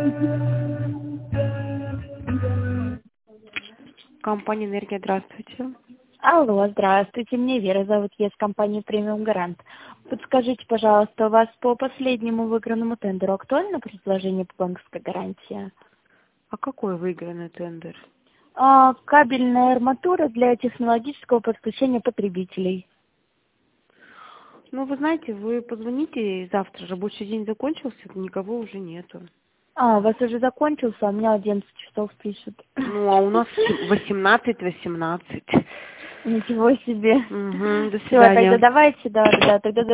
Компания «Энергия», здравствуйте. Алло, здравствуйте, меня Вера зовут, я из компании «Премиум Гарант». Подскажите, пожалуйста, у вас по последнему выигранному тендеру актуально предложение по банковской гарантии? А какой выигранный тендер? Кабельная арматура для технологического подключения потребителей. Ну, вы знаете, вы позвоните завтра, рабочий день закончился, никого уже нету. У вас уже закончился, а у меня 11 часов пишут. Ну, а у нас 18:18. Ничего себе. Угу, до Все, тогда свидания. давайте, да, тогда